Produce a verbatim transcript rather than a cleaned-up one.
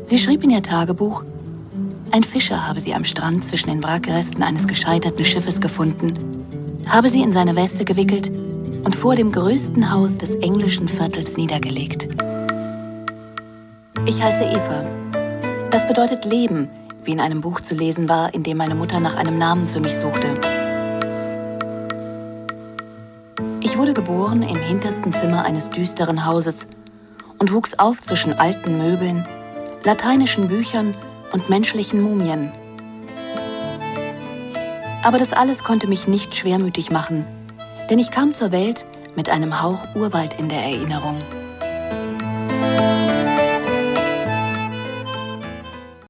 Sie schrieb in ihr Tagebuch, ein Fischer habe sie am Strand zwischen den Wrackresten eines gescheiterten Schiffes gefunden, habe sie in seine Weste gewickelt und vor dem größten Haus des englischen Viertels niedergelegt. Ich heiße Eva. Das bedeutet Leben, wie in einem Buch zu lesen war, in dem meine Mutter nach einem Namen für mich suchte. Ich wurde geboren im hintersten Zimmer eines düsteren Hauses und wuchs auf zwischen alten Möbeln, lateinischen Büchern und menschlichen Mumien. Aber das alles konnte mich nicht schwermütig machen, denn ich kam zur Welt mit einem Hauch Urwald in der Erinnerung.